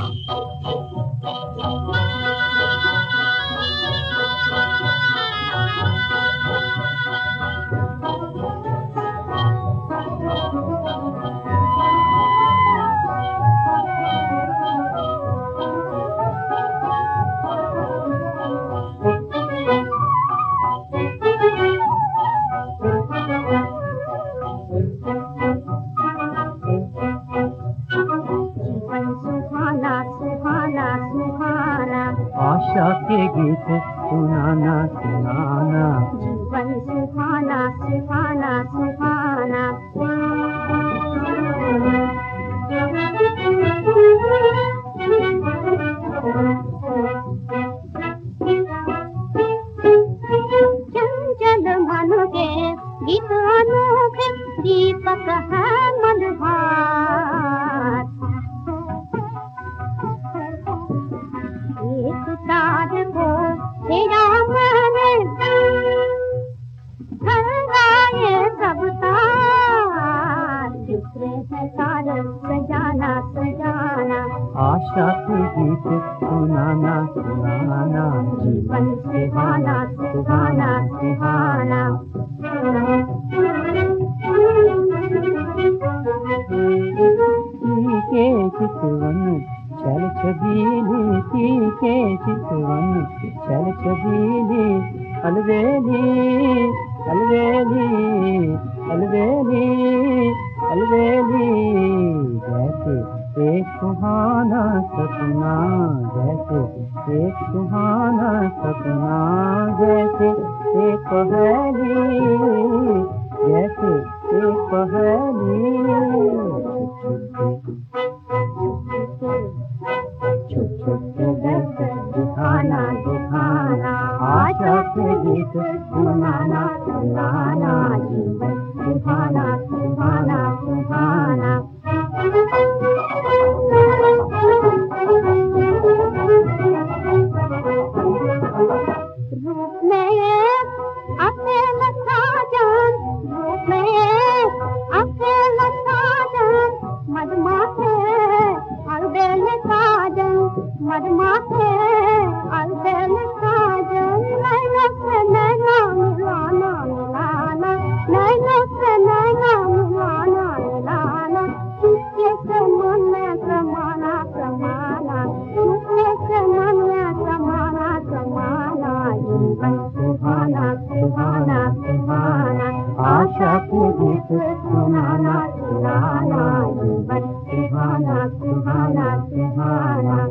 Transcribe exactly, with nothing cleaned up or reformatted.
आशा के गीत सुनाना सुनाना, जीवन सुहाना सुहाना सुहाना। चंचल मन के गीत अनोखे, दीपक है मदभार। एक तार को तेरा मैंने ठहराए सब तार, दूसरे है तार सजाना सजाना। आशा के गीत सुनाना सुनाना, जीवन सुहाना सुहाना सुहाना। के चितवन चल छबीली, के चितवन चल छबीली, अलवेली अलवेली अलवेली अलवेली। जैसे एक सुहाना सपना, जैसे एक सुहाना सपना, जैसे एक पहेली, जैसे एक पहेली। सुहाना सुहाना, आशा के गीत सुनाना सुनाना, जीवन सुहाना सुहाना सुहाना। रूप में अकेला साजन, रूप में अकेला साजन, मधुमाखे अलबेल साजन, मधुमाखे अलबेल साजन। नैना से नैना मिलाना मिलाना, नैना से नैना मिलाना मिलाना। चुपके से मन में समाना समाना, चुपके से मन में समाना समाना। जीवन सुहाना सुहाना सुहाना, आशा के गीत सुनाना सुनाना। जीवन सुहाना सुहाना सुहाना।